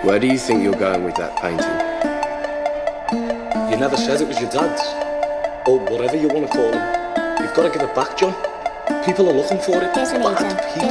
Where do you think you're going with that painting? You never said it was your dad's, or whatever you want to call him. You've got to give it back, John. People are looking for it. Detonator.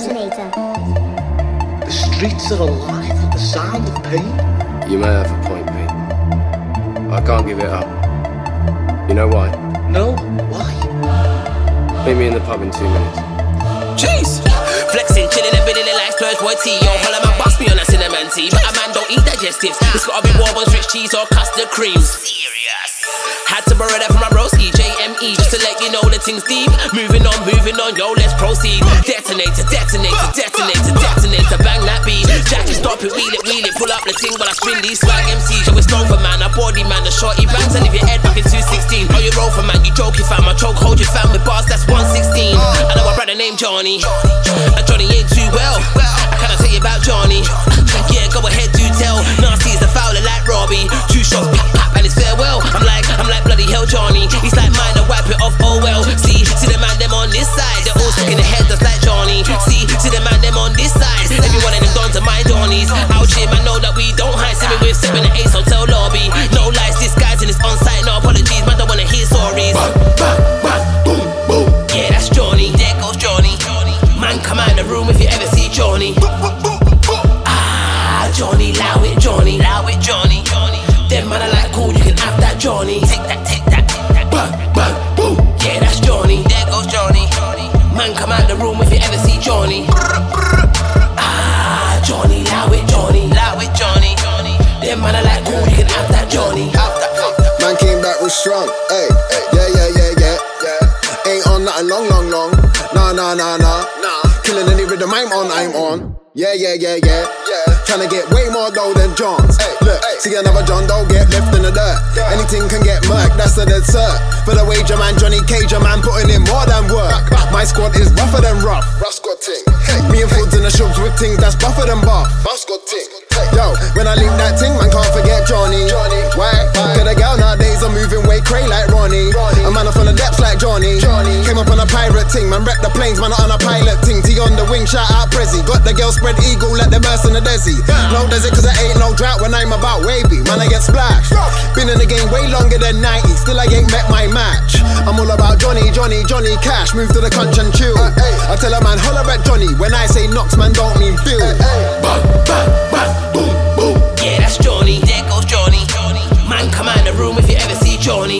The streets are alive with the sound of pain. You may have a point, Pete. I can't give it up. You know why? No? Why? Meet me in the pub in 2 minutes. Jeez! Flexing, chilling and bidding in like Splurge Boy T. Yo, holla man, bust me on a cinnamon tea. But a man don't eat digestives. It's gotta be Warbon's rich cheese or custard cream. Serious. Had to borrow that from my broski, JME, just to let you know the thing's deep. Moving on, yo, let's proceed. Detonator, bang that beat. Jack it, stop it, wheel it, pull up the ting while I spin these swag MCs. Yo, it's known for man, a body man, the shorty bangs. And if your head back in 216, oh, you roll for man, you joke you fam, my choke hold you fam with bars, that's 116. I know a brother named Johnny, and Johnny ain't too well. I cannot tell you about Johnny. Yeah, go ahead, do tell. Nasty is a fouler like Robbie. 2 shots, pop, and it's farewell. I'm like bloody hell, Johnny. He's like mine, I wipe it off, oh well. See the man, them on this side. They're all stuck in the head, just like Johnny. See the man, them on this side. Every one of them done to my Johnnies. Out here, man, know that we don't hide. See me with 7 and 8 hotel lobby. No lies, disguising it's on site, no apologies. Man, don't wanna hear stories. Boom, boom. Yeah, that's Johnny. There goes Johnny. Man, come out the room if you ever see Johnny. Johnny, loud it, Johnny. Them man I like cool, you can have that, Johnny. Take that. Bang, boom. Yeah, that's Johnny. There goes Johnny. Man, come out the room if you ever see Johnny. Johnny, loud it, Johnny. Them man I like cool, you can have that, Johnny. Man came back with strong, hey, yeah. Ain't on nothing long. Nah. Killing any rhythm I'm on. Yeah. Tryna get way more dough than John's. Look, see another John Doe get left in the dirt. Anything can get murked, that's a dead cert. For the wager man, Johnny Cage, a man putting in more than work. My squad is rougher than rough. Rough squad ting. Me and Foods in the shubs with things that's buffer than buff. Buff squad ting. Yo, when I link that ting, man can't forget Johnny. Why? Cause the gal nowadays are moving way cray like Ronnie. A man up on the depths like Johnny. Came up on a pirate ting, man wrecked the planes, man not on a pilot ting. T on the wing, shout out Prezi. Got the girl spread eagle like the burst in the Desi. No desert cause there ain't no drought when I'm about wavy. Man I get splashed. Been in the game way longer than 90. Still I ain't met my match. I'm all about Johnny Cash. Move to the crunch and chill. I tell a man holler at Johnny. When I say knocks, man don't mean feel. Bang, boom. Yeah, that's Johnny. There goes Johnny. Man, come out the room if you ever see Johnny.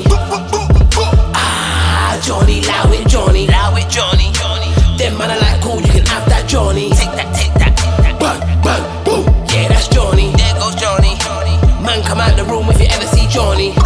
Johnny, loud it, Johnny. Them man I like cool, you can have that, Johnny. Take that. Bang, boom. Yeah, that's Johnny. There goes Johnny. Man, come out the room if you ever see Johnny.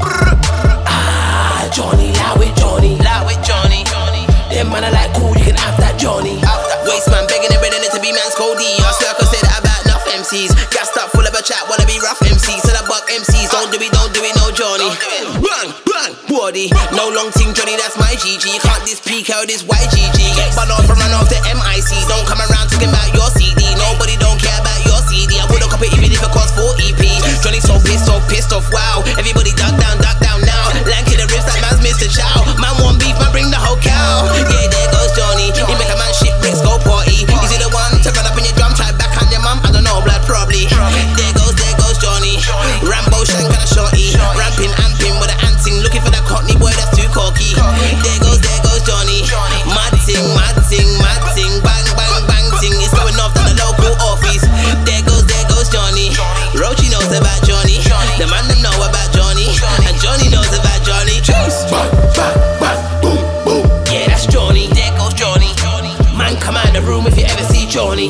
Johnny, loud it, Johnny. Them man I like cool, you can have that, Johnny. Waste man begging and ready to be man's Cody. Our circle said that about enough MCs. Gassed up full of a chat, wanna be rough MCs. So I buck MCs, don't do it, no Johnny. Bang, body. No long ting, Johnny, that's my GG. You can't this peak out this YGG. Get bun off and run off the MIC. Don't come around talking about your CD. Nobody don't care about your CD. I would've copy even if it cost 4 EP. Johnny so pissed off, wow. Everybody duck down now. Land to the ribs like man's Mr. Chow. Man want beef, man bring the whole cow. Yeah, there goes Johnny. He make a man shit bricks go party. Is he the one to run up in your drum, try backhand your mum? I don't know, blood probably. There goes Johnny. Rambo shank and a shorty. Ramping, amping with an anting. Looking for that cockney boy that's too cocky. There goes Johnny. Mad ting. Bang ting. It's going off to the local office. There goes Johnny. Roachy knows about Johnny. The man them know about Johnny. And Johnny knows about Johnny. Bang, boom. Yeah, that's Johnny. There goes Johnny. Man, come out the room if you ever see Johnny.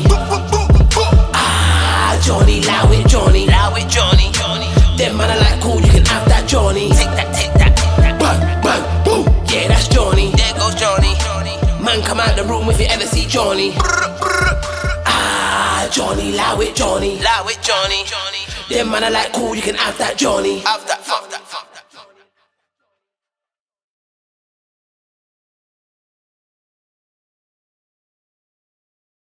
Johnny, loud it, Johnny. Them man I like cool, you can have that, Johnny. Take that. Bang, boom. Yeah, that's Johnny. There goes Johnny. Man, come out the room if you ever see Johnny. Johnny, loud it, Johnny. Them man I like cool, you can have that, Johnny.